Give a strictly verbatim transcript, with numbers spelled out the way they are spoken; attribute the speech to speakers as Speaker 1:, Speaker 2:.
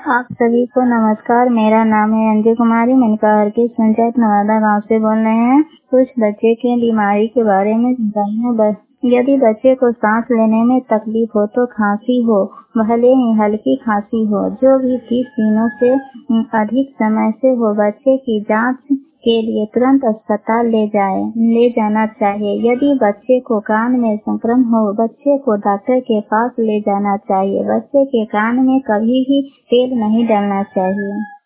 Speaker 1: आप सभी को नमस्कार। मेरा नाम है अंजू कुमारी। मैंने के पंचायत नवादा गांव से बोल रहे हैं। कुछ बच्चे की बीमारी के बारे में जानना। यदि बच्चे को सांस लेने में तकलीफ हो तो खांसी हो, भले ही हल्की खांसी हो, जो भी तीस दिनों से अधिक समय से हो, बच्चे की जांच के लिए तुरंत अस्पताल ले जाए ले जाना चाहिए। यदि बच्चे को कान में संक्रमण हो, बच्चे को डॉक्टर के पास ले जाना चाहिए। बच्चे के कान में कभी भी तेल नहीं डालना चाहिए।